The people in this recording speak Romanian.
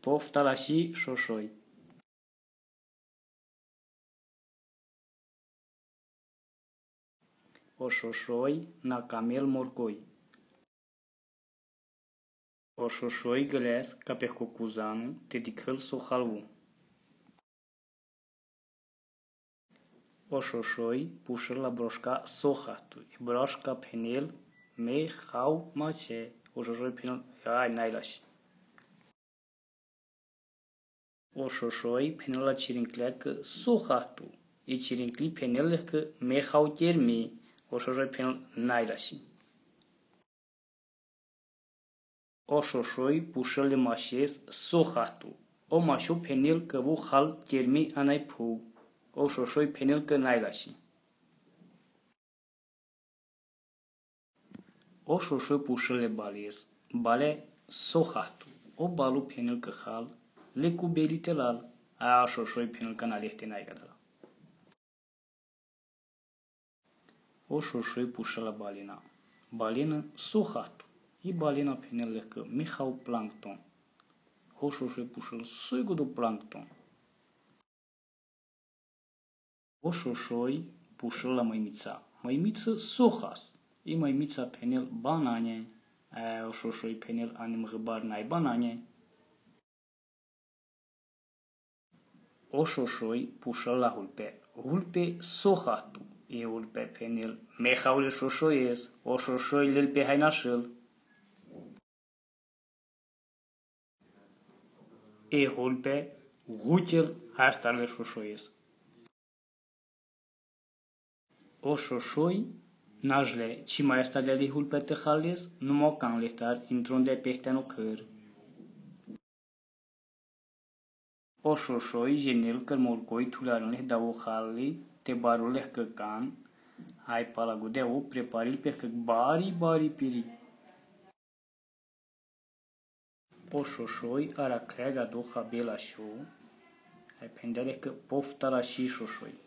poftalashi șoșoi. O șoșoi na camel morcoi. O șoșoi găleas ca pe cocuzanu te dicăl so halvu. O șoșoi pușă la broșca sohatu. E broșca penel me hau mace. O șoșoi penel ai nailași. O șoșoi penel la cirincleacă sohatu. E cirincli penel că me hau termi. O șoșoi penel nailași. O șoșoi pușă le mașes sohatu. O mașo penel că vu hal termi anai pu. O șoșoi penel că nailași. O șoșoi pușă le bales. Bale sohatu. O balu penel că hal le cuberite lal. A șoșoi penel că nalehte naigadala. O șoșoi pușă la balena. Balena sohatu. E balena penel că mihau plancton. O șoșoi pușă suigu do plancton. O șoșoi pușă la măimița. Măimiță sohas. E măimița penel banane. O șoșoi penel anim găbar n-ai banane. O șoșoi pușă la hulpe. Hulpe sohatu. E hulpe penel mehaule șoșoies. O șoșoi lel pe hainașel. E hulpe gucel hastarle șoșoies. O șoșoi najle ci mai asta de hulpe te hales nu mă can lehtar intron de pehtenu căr. O șoșoi genel că morcoi tularunle da o halli te barule că can ai palagudeu preparil pe că bari piri. O șoșoi ara creaga do habela show ai pendele că poftala și șoșoi.